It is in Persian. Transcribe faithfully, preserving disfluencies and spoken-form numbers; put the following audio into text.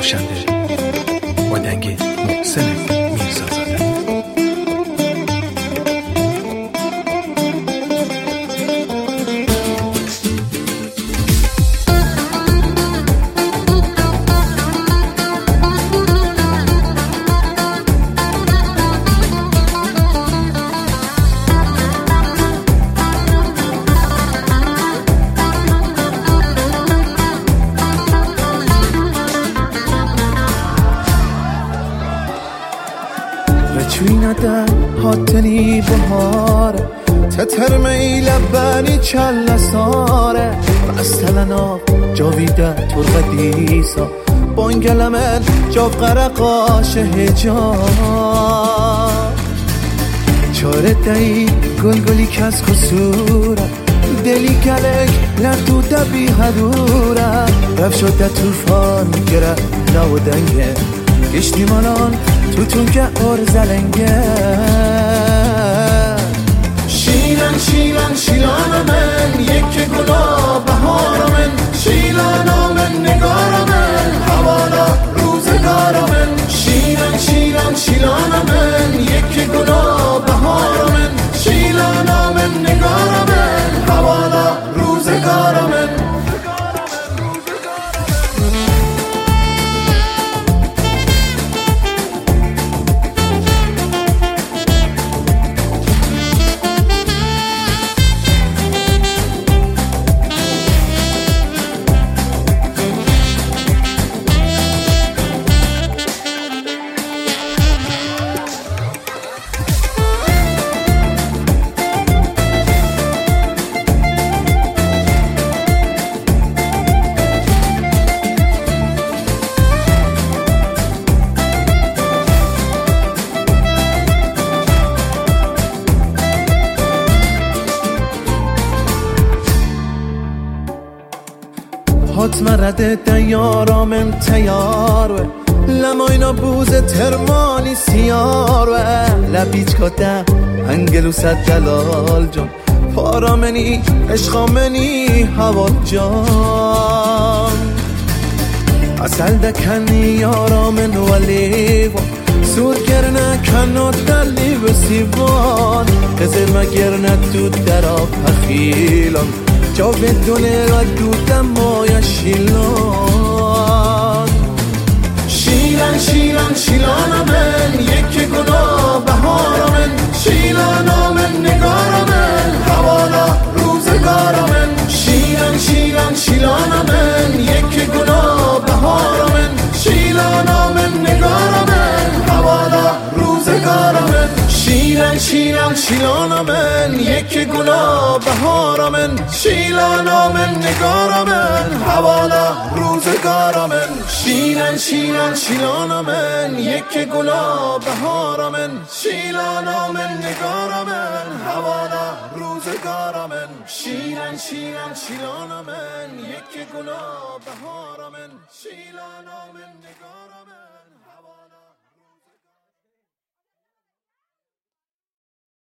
نوشنده آهنگ محسن میرزازاده. Çuynada hatni bahare تترمي لباني چل ساره مثلا جاویده ترغدیسا بانگلمن جا قرقاش هجان چاره دایی گل گلی کس خسوره دلی کلک لردو دبی هدوره رف شده توفان گره نو دنگه گشتی مالان تو تون که اور زلنگه شیلان شیلان شیلان من یک گلا بهار من شیلان من نگار من حوالا روزگار من شیلان شیلان شیلان من یک گلا بهار من شیلان من نگار من حوالا روزگار من هات مرده دیارامم تیار و لماینا بوز ترمانی سیار و لبیچ کده انگلو صد دلال جان پارامنی عشقامنی هوا جان اصل دکنی یارامن ولی سود گرنه کنات دلی و سیوان قزر مگرنه تو درا پخیلان جا بدونه را دودم مایا شیلان شیلان شیلان شیلان من یک گلا بهار من شیلان من نگار من حوالا روزگار من شیلان شیلان شیلان من یک گلا بهار من شیلان من نگار من حوالا روزگار من شیلان شیلان شیلان من یک گلا بهار من شیلان من نگار من حوالا روزگار من شیلان شیلان شیلان من یک گلا بهار من شیلان من نگار من حوالا روزگار من شیلان شیلان شیلان من یک گلا بهار من شیلان من نگار من